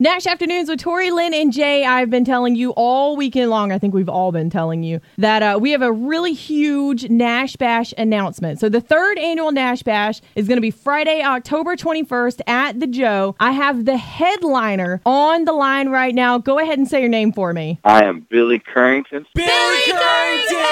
Nash Afternoons with Tori, Lynn, and Jay. I've been telling you all weekend long, I think we've all been telling you, that we have a really huge Nash Bash announcement. So the third annual Nash Bash is going to be Friday, October 21st at the Joe. I have the headliner on the line right now. Go ahead and say your name for me. I am Billy Currington. Billy Currington!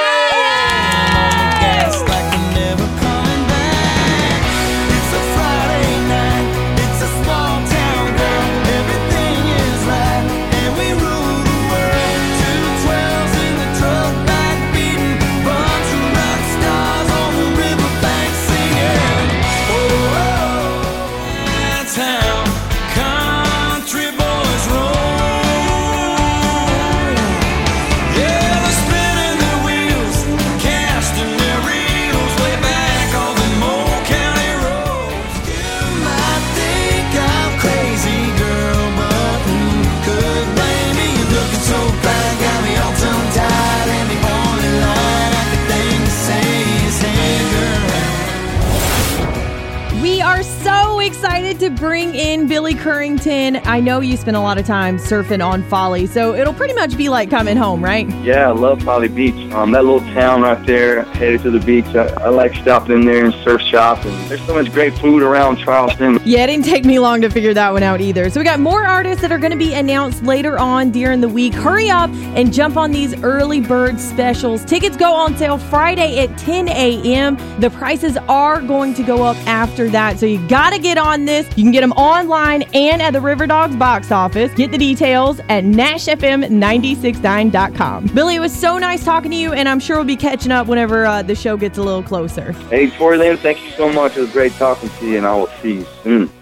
We are so excited to bring in Billy Currington. I know you spend a lot of time surfing on Folly, so it'll pretty much be like coming home, right? Yeah, I love Folly Beach. That little town right there, headed to the beach. I like stopping in there and surf shop, and there's so much great food around Charleston. Yeah, it didn't take me long to figure that one out either. So we got more artists that are going to be announced later on during the week. Hurry up and jump on these early bird specials. Tickets go on sale Friday at 10 a.m. The prices are going to go up after that, so you got to get on this. You can get them online and at the River Dogs box office. Get the details at NashFM969.com. Billy, it was so nice talking to you, and I'm sure we'll be catching up whenever the show gets a little closer. Hey, Tori Lynn, thank you so much. It was great talking to you, and I will see you soon.